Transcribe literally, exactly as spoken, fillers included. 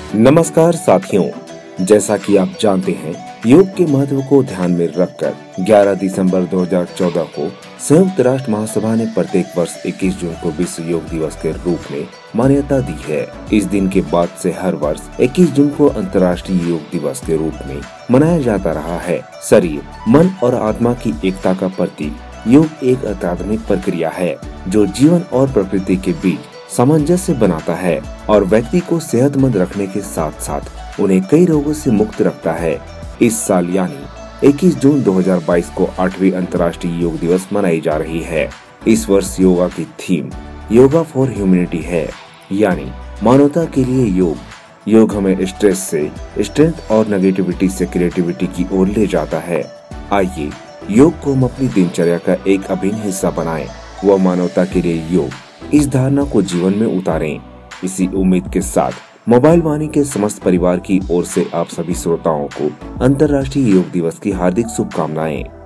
नमस्कार साथियों, जैसा कि आप जानते हैं, योग के महत्व को ध्यान में रखकर ग्यारह दिसंबर दो हज़ार चौदह को संयुक्त राष्ट्र महासभा ने प्रत्येक वर्ष इक्कीस जून को विश्व योग दिवस के रूप में मान्यता दी है। इस दिन के बाद से हर वर्ष इक्कीस जून को अंतर्राष्ट्रीय योग दिवस के रूप में मनाया जाता रहा है। शरीर, मन और आत्मा की एकता का प्रतीक योग एक अत्याधुनिक प्रक्रिया है जो जीवन और प्रकृति के बीच सामंजस्य बनाता है और व्यक्ति को सेहतमंद रखने के साथ साथ उन्हें कई रोगों से मुक्त रखता है। इस साल यानी इक्कीस जून दो हज़ार बाईस को आठवीं अंतर्राष्ट्रीय योग दिवस मनाई जा रही है। इस वर्ष योगा की थीम योगा फॉर ह्यूमैनिटी है, यानी मानवता के लिए योग। योग हमें स्ट्रेस से स्ट्रेंथ और नेगेटिविटी से क्रिएटिविटी की ओर ले जाता है। आइए योग को हम अपनी दिनचर्या का एक अभिन्न हिस्सा बनाएं व मानवता के लिए योग इस धारणा को जीवन में उतारें। इसी उम्मीद के साथ मोबाइल वाणी के समस्त परिवार की ओर से आप सभी श्रोताओं को अंतर्राष्ट्रीय योग दिवस की हार्दिक शुभकामनाएं।